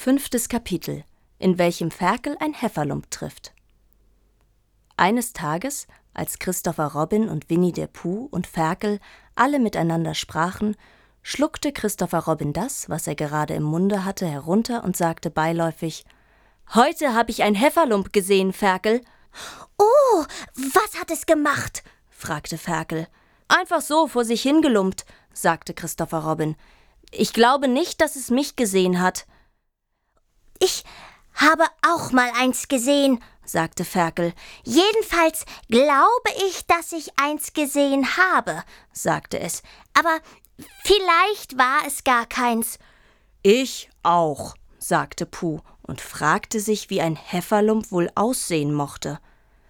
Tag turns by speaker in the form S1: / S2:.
S1: 5. Kapitel, in welchem Ferkel ein Hefferlump trifft. Eines Tages, als Christopher Robin und Winnie der Pooh und Ferkel alle miteinander sprachen, schluckte Christopher Robin das, was er gerade im Munde hatte, herunter und sagte beiläufig: »Heute habe ich ein Hefferlump gesehen, Ferkel.«
S2: »Oh, was hat es gemacht?«
S1: fragte Ferkel. »Einfach so vor sich hingelumpt«, sagte Christopher Robin. »Ich glaube nicht, dass es mich gesehen hat.«
S2: »Ich habe auch mal eins gesehen«, sagte Ferkel. »Jedenfalls glaube ich, dass ich eins gesehen habe«, sagte es. »Aber vielleicht war es gar keins.«
S1: »Ich auch«, sagte Pooh und fragte sich, wie ein Hefferlump wohl aussehen mochte.